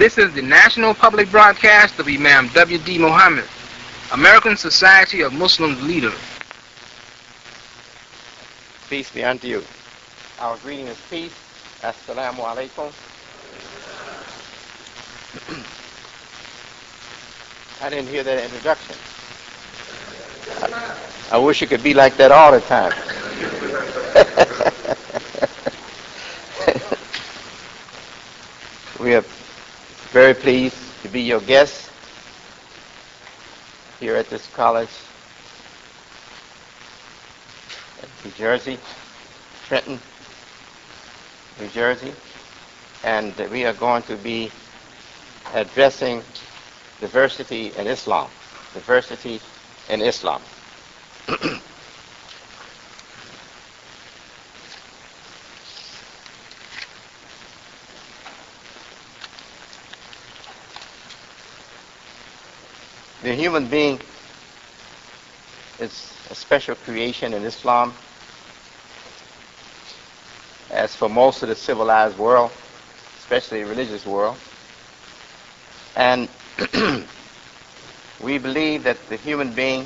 This is the National Public Broadcast of Imam W.D. Muhammad, American Society of Muslims leader. Peace be unto you. Our greeting is peace. Assalamu alaikum. I didn't hear that introduction. I wish it could be like that all the time. We are very pleased to be your guests here at this college in New Jersey, Trenton, New Jersey, and we are going to be addressing diversity in Islam. Diversity in Islam. The human being is a special creation in Islam, as for most of the civilized world, especially the religious world. And we believe that the human being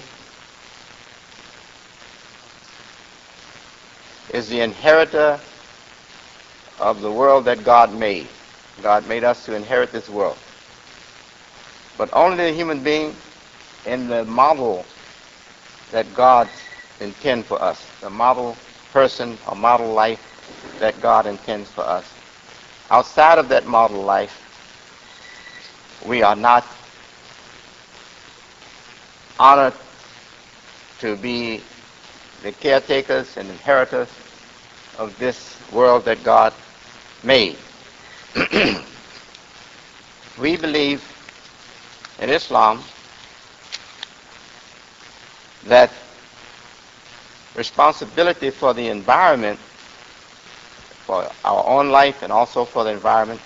is the inheritor of the world that God made. God made us to inherit this world. But only the human being in the model that God intends for us, the model person or model life that God intends for us. Outside of that model life, we are not honored to be the caretakers and inheritors of this world that God made. We believe in Islam that responsibility for the environment, for our own life and also for the environment,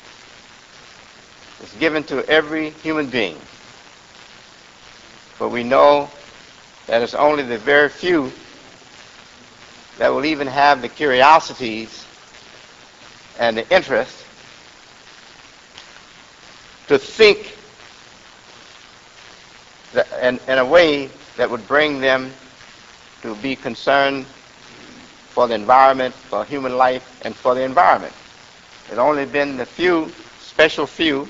is given to every human being. But we know that it's only the very few that will even have the curiosities and the interest to think that in a way that would bring them to be concerned for the environment, for human life, and for the environment. It's only been the few, special few,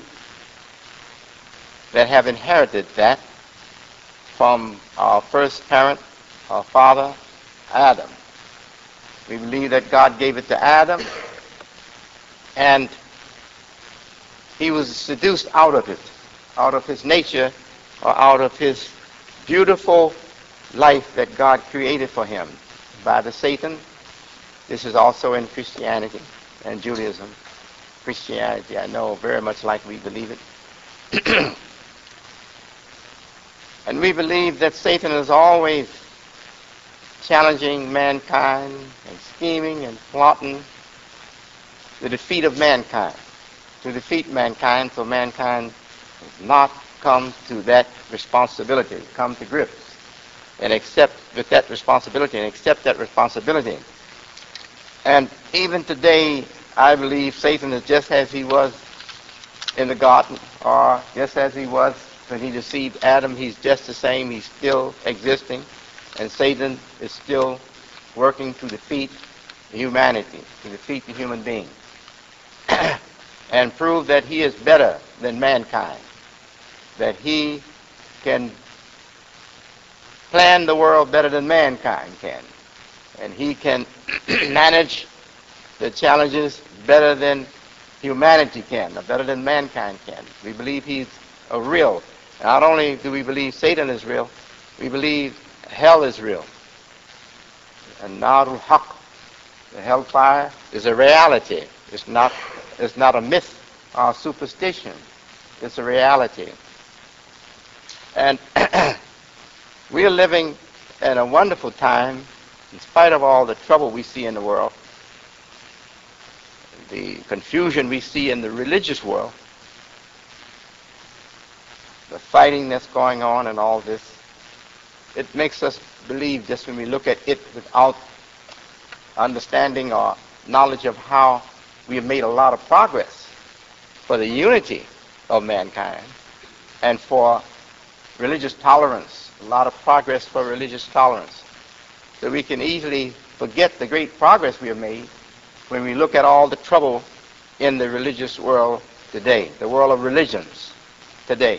that have inherited that from our first parent, our father, Adam. We believe that God gave it to Adam, and he was seduced out of it, out of his nature, or out of his beautiful life that God created for him by the Satan. This is also in Christianity and Judaism. Christianity, I know very much like we believe it. And we believe that Satan is always challenging mankind and scheming and plotting the defeat of mankind, to defeat mankind so mankind does not come to that responsibility, come to grips and accept with that responsibility and accept that responsibility. And even today, I believe Satan is just as he was in the garden, or just as he was when he deceived Adam. He's just the same. He's still existing, and Satan is still working to defeat humanity, to defeat the human being, and prove that he is better than mankind, that he can plan the world better than mankind can, and he can manage the challenges better than humanity can, or better than mankind can. We believe he's a real. Not only do we believe Satan is real, we believe hell is real. And Narul Haq, the hellfire, is a reality. It's not a myth or a superstition. It's a reality. And we are living in a wonderful time, in spite of all the trouble we see in the world, the confusion we see in the religious world, the fighting that's going on and all this. It makes us believe, just when we look at it without understanding or knowledge of how we have made a lot of progress for the unity of mankind, and for religious tolerance, a lot of progress for religious tolerance. So we can easily forget the great progress we have made when we look at all the trouble in the religious world today, the world of religions today.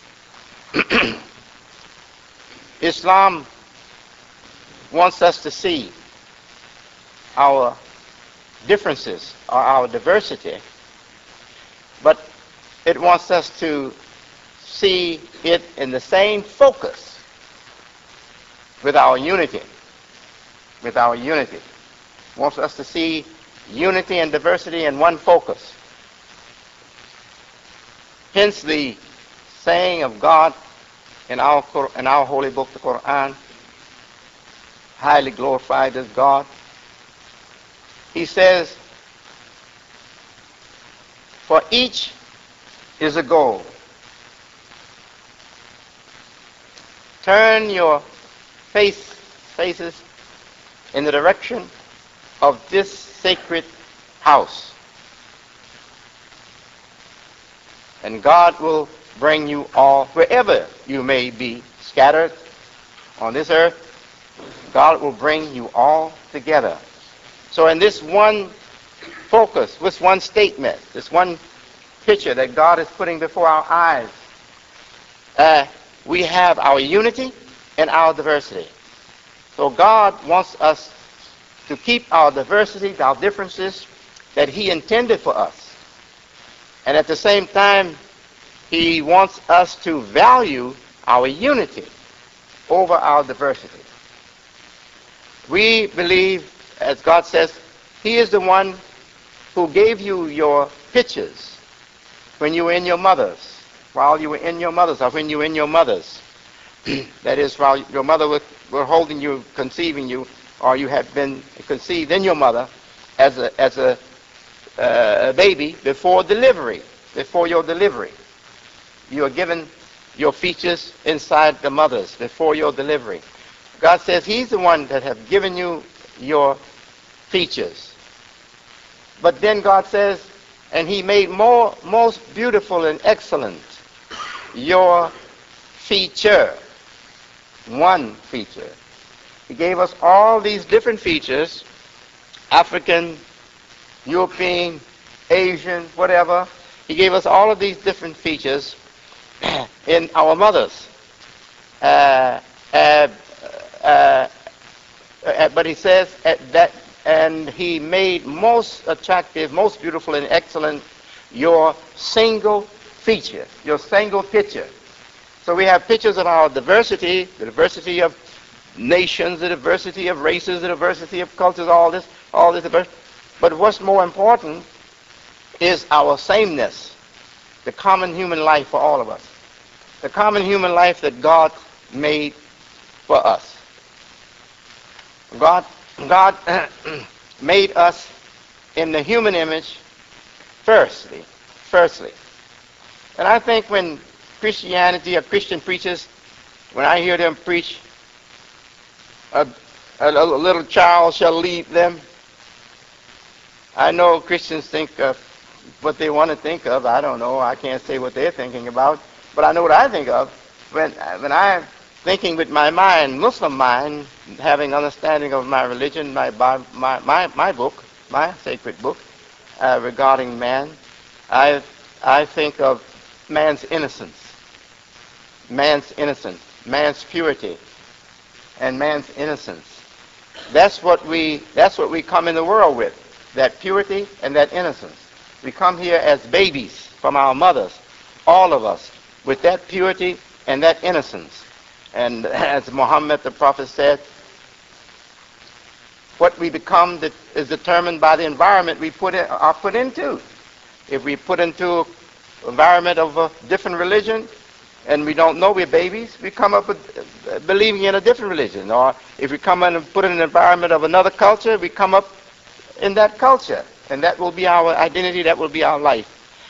Islam wants us to see our differences or our diversity, but it wants us to see it in the same focus with our unity. With our unity. It wants us to see unity and diversity in one focus. Hence the saying of God in our holy book, the Quran, highly glorified as God. He says, for each is a goal. Turn your faces in the direction of this sacred house, and God will bring you all, wherever you may be scattered on this earth, God will bring you all together. So in this one focus, this one statement, this one picture that God is putting before our eyes, we have our unity and our diversity. So God wants us to keep our diversity, our differences that He intended for us. And at the same time, He wants us to value our unity over our diversity. We believe, as God says, He is the one who gave you your pictures when you were in your mother's, while you were in your mother's, or when you were in your mother's. That is, while your mother were holding you, conceiving you, or you had been conceived in your mother as a baby before delivery, before your delivery. You are given your features inside the mother's before your delivery. God says He's the one that have given you your features. But then God says, and He made most beautiful and excellent your feature. One feature. He gave us all these different features, African, European, Asian, whatever. He gave us all of these different features in our mothers. But He says that, and He made most attractive, most beautiful and excellent your single feature, your single picture. So we have pictures of our diversity, the diversity of nations, the diversity of races, the diversity of cultures, all this diversity. But what's more important is our sameness, the common human life for all of us, the common human life that God made for us. God made us in the human image firstly. And I think when Christianity or Christian preachers, when I hear them preach, a little child shall lead them, I know Christians think of what they want to think of. I don't know. I can't say what they're thinking about. But I know what I think of when I'm thinking with my mind, Muslim mind, having understanding of my religion, my book, my sacred book regarding man. I think of man's innocence, man's purity, and man's innocence. That's what we come in the world with, that purity and that innocence. We come here as babies from our mothers, all of us, with that purity and that innocence. And as Muhammad the Prophet said, what we become is determined by the environment we are put into. If we put into an environment of a different religion, and we don't know we're babies, we come up with believing in a different religion. Or if we come in and put in an environment of another culture, we come up in that culture. And that will be our identity, that will be our life.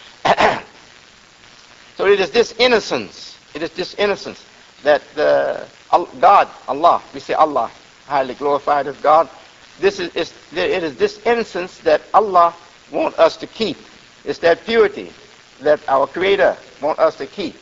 So it is this innocence that God, Allah, we say Allah, highly glorified as God. It is this innocence that Allah wants us to keep. It's that purity. that our Creator wants us to keep.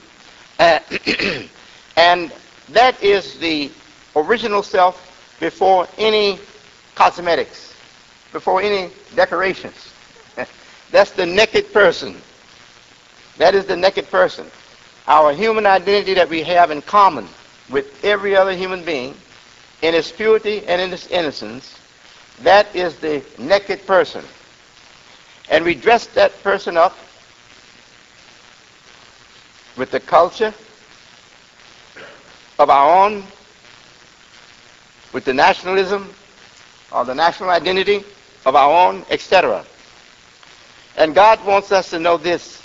And that is the original self before any cosmetics, before any decorations. That's the naked person. That is the naked person. Our human identity that we have in common with every other human being, in its purity and in its innocence, that is the naked person. And we dress that person up with the culture of our own, with the nationalism or the national identity of our own, etc. And God wants us to know this,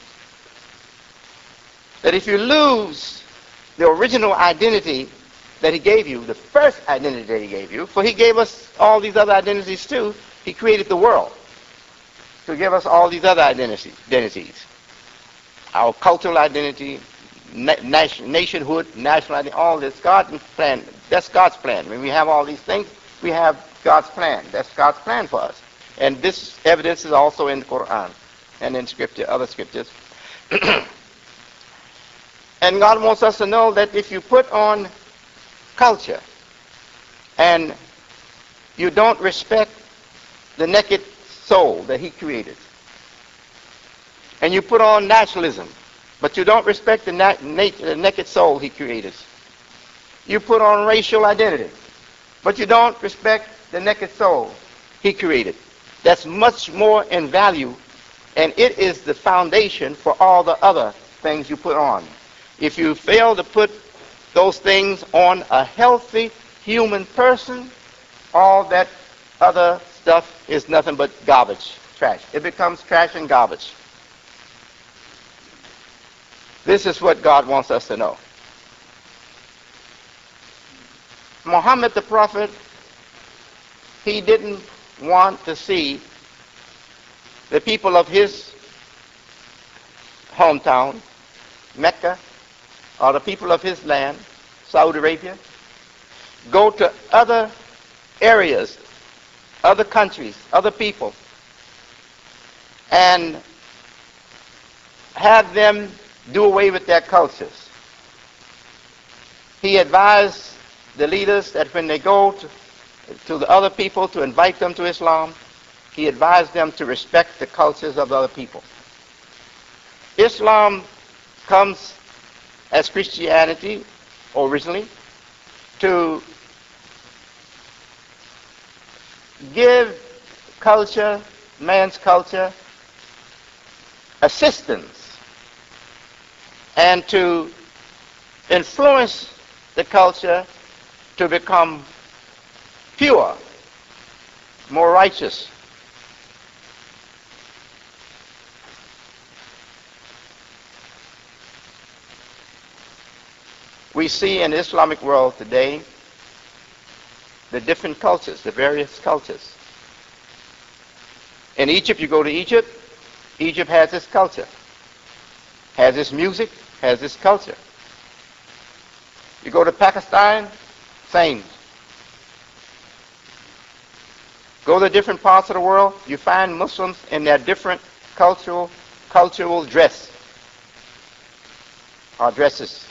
that if you lose the original identity that he gave you, the first identity that he gave you, for he gave us all these other identities too. He created the world to give us all these other identities. Our cultural identity, nationhood, national identity, all this, God's plan. That's God's plan. When we have all these things, we have God's plan. That's God's plan for us. And this evidence is also in the Quran and in Scripture, other scriptures. And God wants us to know that if you put on culture and you don't respect the naked soul that he created, and you put on nationalism, but you don't respect the naked soul he created, you put on racial identity, but you don't respect the naked soul he created, that's much more in value, and it is the foundation for all the other things you put on. If you fail to put those things on a healthy human person, all that other stuff is nothing but garbage, trash. It becomes trash and garbage. This is what God wants us to know. Muhammad the Prophet, he didn't want to see the people of his hometown, Mecca, or the people of his land, Saudi Arabia, go to other areas, other countries, other people, and have them do away with their cultures. He advised the leaders that when they go to the other people to invite them to Islam, he advised them to respect the cultures of the other people. Islam comes as Christianity originally to give culture, man's culture, assistance and to influence the culture to become pure, more righteous. We see in the Islamic world today the different cultures, the various cultures. In Egypt, you go to Egypt, Egypt has its culture, has its music, has its culture. You go to Pakistan, same. Go to different parts of the world, you find Muslims in their different cultural dress or dresses.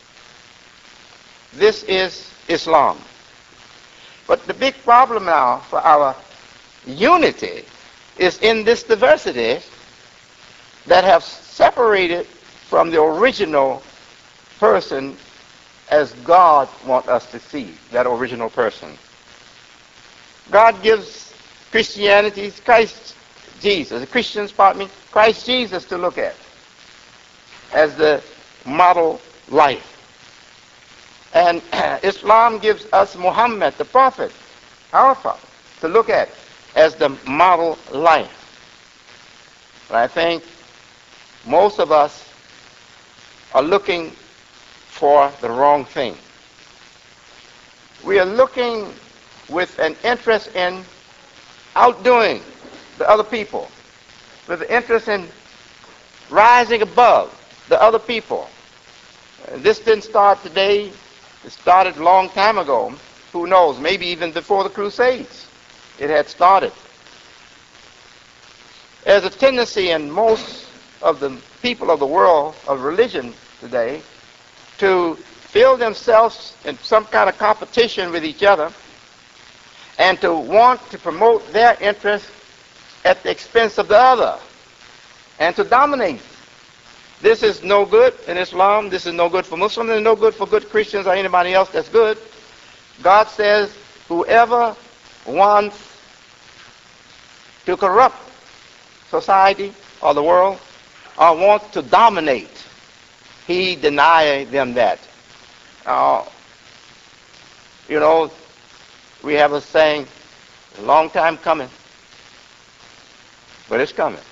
This is Islam. But the big problem now for our unity is in this diversity that have separated from the original person as God wants us to see that original person. God gives Christianity, Christ Jesus to look at as the model life. And Islam gives us Muhammad, the Prophet, our Prophet, to look at as the model life. But I think most of us are looking for the wrong thing. We are looking with an interest in outdoing the other people, with an interest in rising above the other people. This didn't start today. It started a long time ago. Who knows? Maybe even before the Crusades it had started. There's a tendency in most of the people of the world, of religion today, to feel themselves in some kind of competition with each other and to want to promote their interests at the expense of the other and to dominate. This is no good in Islam. This is no good for Muslims. It's no good for good Christians or anybody else that's good. God says whoever wants to corrupt society or the world or wants to dominate, he denied them that. We have a saying, a long time coming, but it's coming.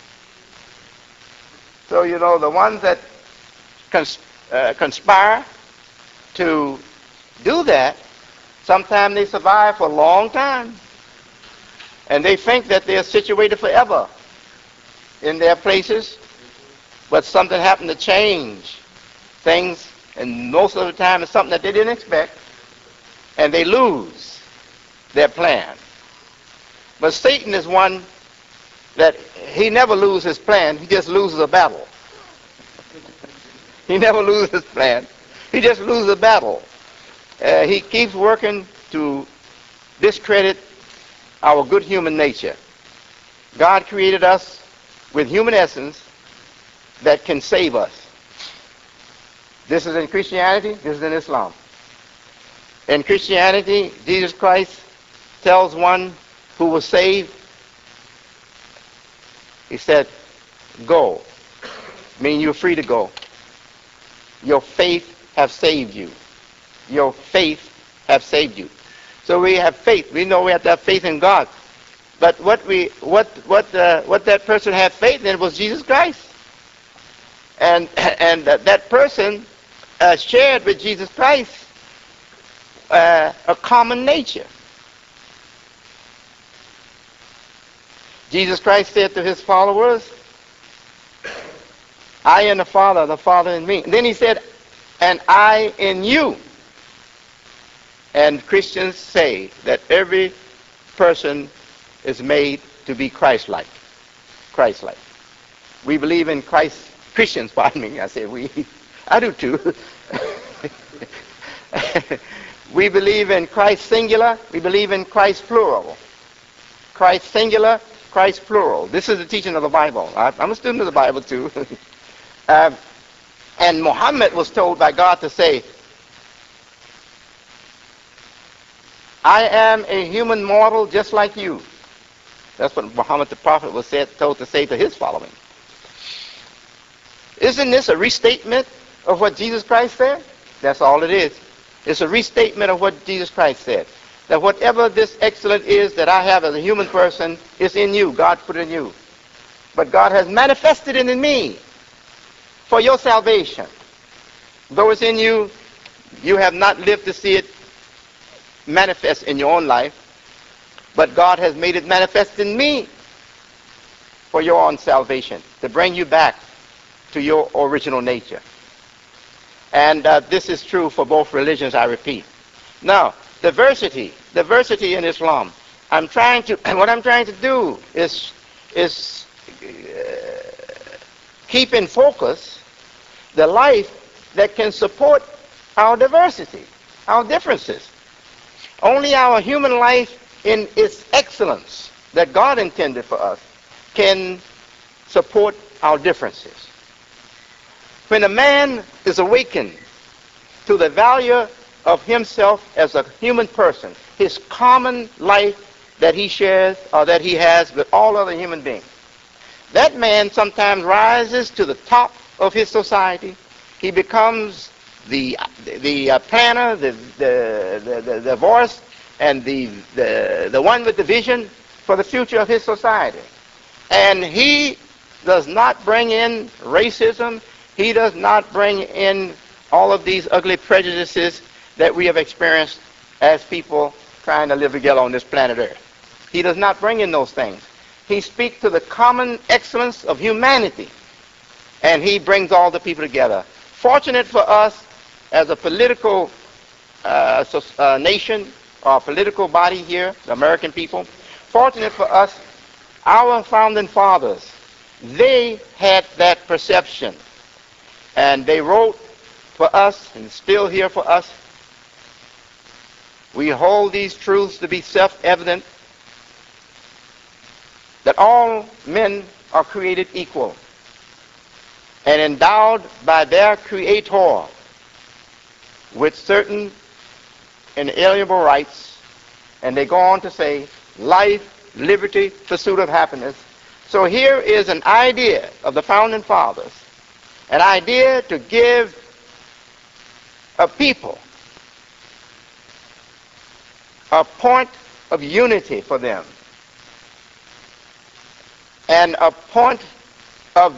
So, the ones that conspire to do that, sometimes they survive for a long time. And they think that they're situated forever in their places, but something happened to change things, and most of the time it's something that they didn't expect, and they lose their plan. But Satan is one that he never loses his plan, he just loses a battle. He never loses his plan, he just loses a battle. He keeps working to discredit our good human nature. God created us with human essence that can save us. This is in Christianity, this is in Islam. In Christianity, Jesus Christ tells one who was saved, he said, go. Meaning you're free to go. Your faith have saved you. Your faith have saved you. So we have faith. We know we have to have faith in God. But what that person had faith in was Jesus Christ. And that person shared with Jesus Christ a common nature. Jesus Christ said to his followers, I and the Father in me. And then he said, and I in you. And Christians say that every person is made to be Christ-like. Christ-like. We believe in Christ. Christians, pardon me. I say we. I do too. We believe in Christ singular. We believe in Christ plural. Christ singular, Christ plural. This is the teaching of the Bible. I'm a student of the Bible too. And Muhammad was told by God to say, I am a human mortal just like you. That's what Muhammad the prophet was told to say to his following. Isn't this a restatement of what Jesus Christ said? That's all it is. It's a restatement of what Jesus Christ said. That whatever this excellence is that I have as a human person is in you. God put it in you. But God has manifested it in me for your salvation. Though it's in you, you have not lived to see it manifest in your own life. But God has made it manifest in me for your own salvation, to bring you back to your original nature. And this is true for both religions, I repeat. Now, diversity in Islam. What I'm trying to do is keep in focus the life that can support our diversity, our differences. Only our human life in its excellence that God intended for us can support our differences. When a man is awakened to the value of himself as a human person, his common life that he shares or that he has with all other human beings, that man sometimes rises to the top of his society. He becomes the planner, the voice, and the one with the vision for the future of his society. And he does not bring in racism. He does not bring in all of these ugly prejudices that we have experienced as people trying to live together on this planet Earth. He does not bring in those things. He speaks to the common excellence of humanity, and he brings all the people together. Fortunate for us as a political nation or political body here, the American people, fortunate for us, our founding fathers They had that perception, and they wrote for us and still here for us. We hold these truths to be self-evident, that all men are created equal and endowed by their Creator with certain inalienable rights. And they go on to say, life, liberty, pursuit of happiness. So here is an idea of the Founding Fathers, an idea to give a people a point of unity for them, and a point of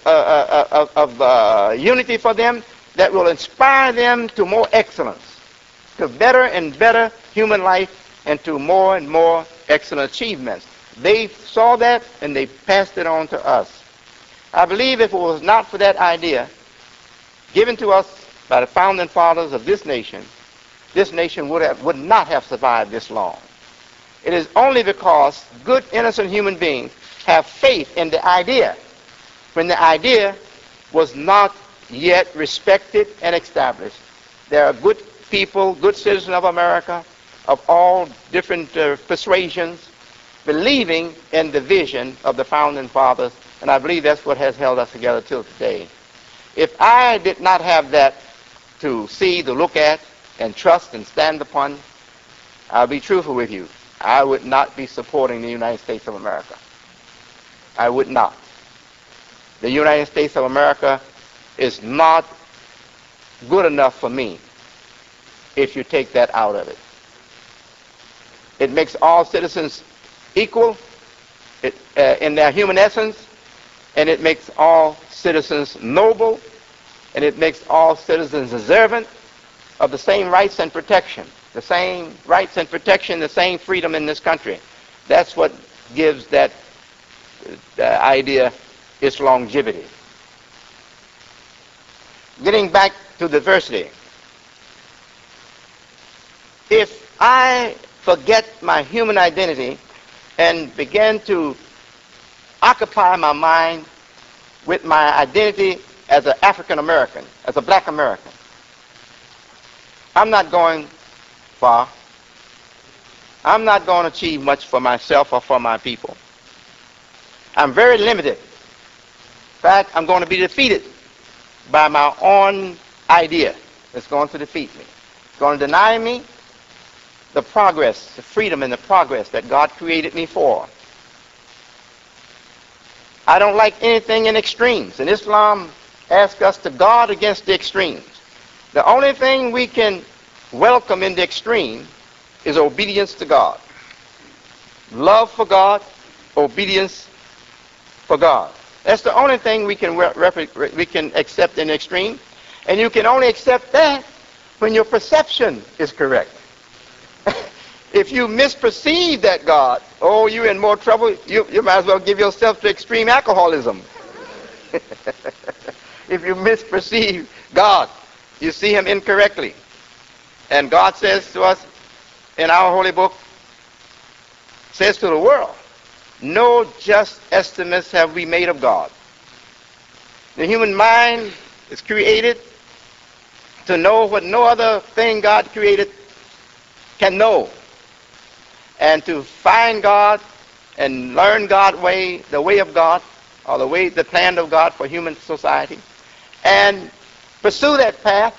unity for them that will inspire them to more excellence, to better and better human life, and to more and more excellent achievements. They saw that and they passed it on to us. I believe if it was not for that idea given to us by the Founding Fathers of this nation would not have survived this long. It is only because good, innocent human beings have faith in the idea when the idea was not yet respected and established. There are good people, good citizens of America, of all different persuasions, believing in the vision of the Founding Fathers, and I believe that's what has held us together till today. If I did not have that to see, to look at, and trust and stand upon, I'll be truthful with you, I would not be supporting the United States of America. I would not. The United States of America is not good enough for me if you take that out of it. It makes all citizens equal in their human essence, and it makes all citizens noble, and it makes all citizens deserving of the same rights and protection, the same rights and protection, the same freedom in this country. That's what gives that idea its longevity. Getting back to diversity, if I forget my human identity and begin to occupy my mind with my identity as an African American, as a black American, I'm not going far. I'm not going to achieve much for myself or for my people. I'm very limited. In fact, I'm going to be defeated by my own idea. It's going to defeat me. It's going to deny me the progress, the freedom and the progress that God created me for. I don't like anything in extremes. And Islam asks us to guard against the extremes. The only thing we can welcome in the extreme is obedience to God. Love for God, obedience for God. That's the only thing we can accept in the extreme. And you can only accept that when your perception is correct. If you misperceive that God, oh, you're in more trouble. You might as well give yourself to extreme alcoholism. If you misperceive God, you see him incorrectly. And God says to us in our holy book, says to the world, no just estimates have we made of God. The human mind is created to know what no other thing God created can know. And to find God and learn God's way, the way of God, or the plan of God for human society, and pursue that path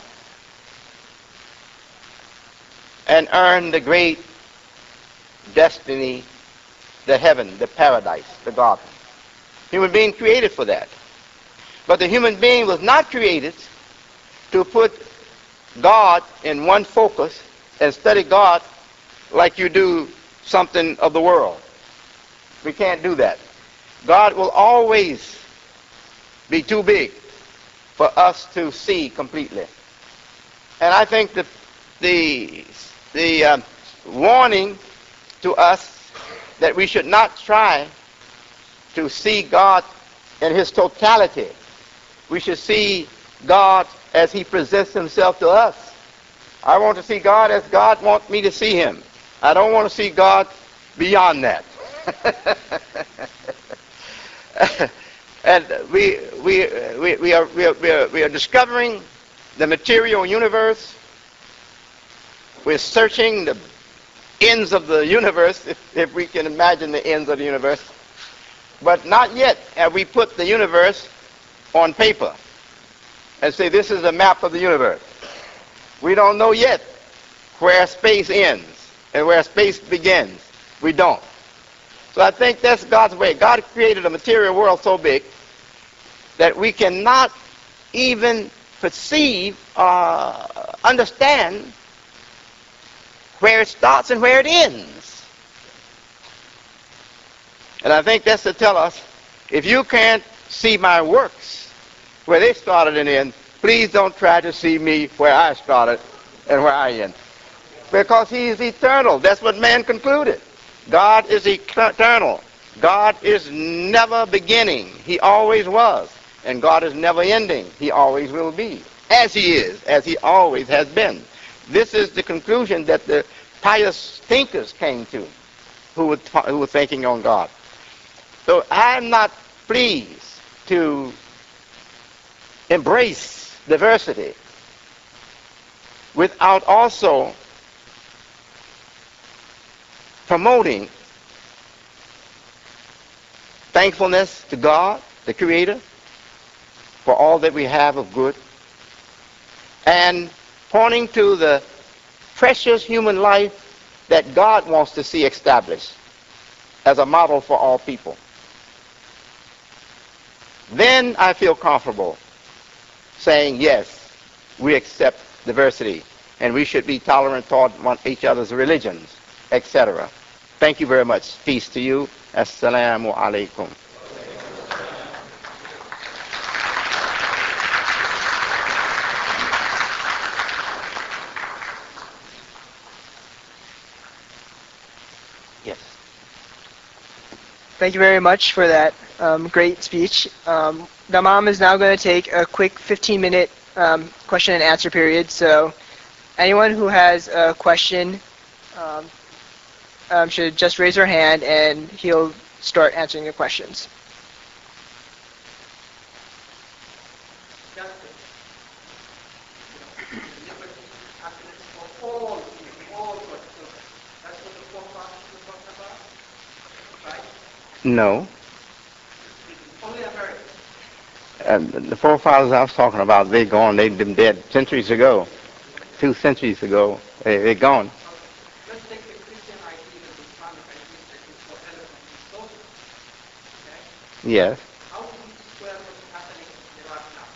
and earn the great destiny, the heaven, the paradise, the garden. Human being created for that. But the human being was not created to put God in one focus and study God like you do something of the world. We can't do that. God will always be too big for us to see completely. And I think that the warning to us that we should not try to see God in his totality. We should see God as he presents himself to us. I want to see God as God wants me to see him. I don't want to see God beyond that. And we are discovering the material universe. We're searching the ends of the universe, if we can imagine the ends of the universe. But not yet have we put the universe on paper and say this is a map of the universe. We don't know yet where space ends and where space begins. We don't. So I think that's God's way. God created a material world so big that we cannot even perceive or understand where it starts and where it ends. And I think that's to tell us, if you can't see my works where they started and end, please don't try to see me where I started and where I end. Because he is eternal. That's what man concluded. God is eternal. God is never beginning. He always was. And God is never ending. He always will be. As he is, as he always has been. This is the conclusion that the pious thinkers came to who were thinking on God. So I'm not pleased to embrace diversity without also promoting thankfulness to God, the Creator, for all that we have of good, and pointing to the precious human life that God wants to see established as a model for all people. Then I feel comfortable saying, yes, we accept diversity, and we should be tolerant toward each other's religions, etc. Thank you very much. Peace to you. Assalamu alaikum. Yes. Thank you very much for that great speech. The Imam is now going to take a quick 15-minute question and answer period. So anyone who has a question should just raise their hand and he'll start answering your questions. No. The forefathers I was talking about, they're gone. They've been dead centuries ago. 2 centuries ago. They're gone. Let's take the Christian ideas and Islamic ideas that you so eloquently spoken. Okay? Yes. How do we square what's happening in Iraq now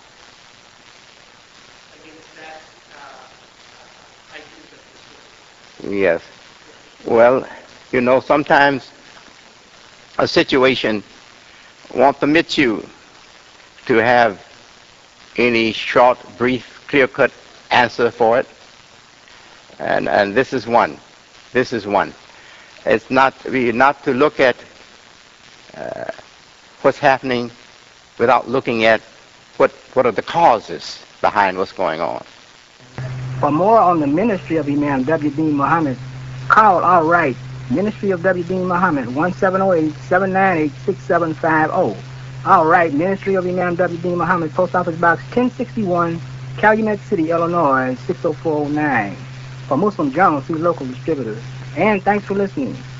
against that ideas that you spoke? Yes. Well, you know, sometimes a situation won't permit you to have any short, brief, clear-cut answer for it. And this is one. This is one. It's not to look at what's happening without looking at what are the causes behind what's going on. For more on the ministry of Imam W. Deen Muhammad, call our right, Ministry of W. Deen Muhammad, 1708-798-6750. All right, Ministry of Imam W. Deen Muhammad, Post Office Box 1061, Calumet City, Illinois, 60409. For Muslim Journal, see local distributors. And thanks for listening.